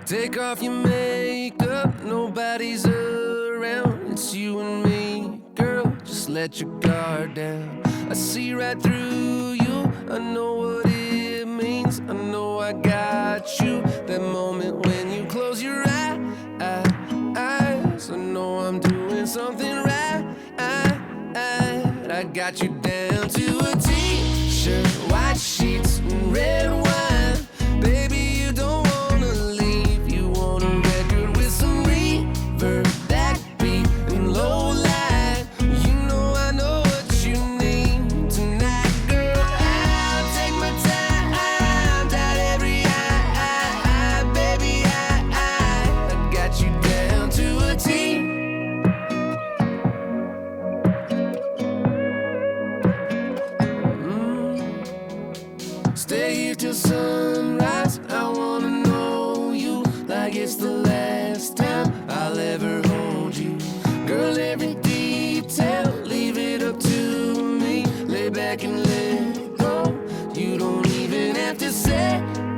Take off your makeup, nobody's around. It's you and me, girl, just let your guard down. I see right through you, I know what it means. I know I got you. That moment when you close your eyes, I know I'm doing something right. I got you down to a t-shirt, white sheets, and red wine. Baby, you don't wanna leave. You want a record with some reverb, backbeat, and low light. You know I know what you need tonight, girl. I'll take my time, dot every I, baby, I got you down to a T. Stay here till sunrise. I wanna know you like it's the last time I'll ever hold you. Girl, every detail, leave it up to me. Lay back and let go. You don't even have to say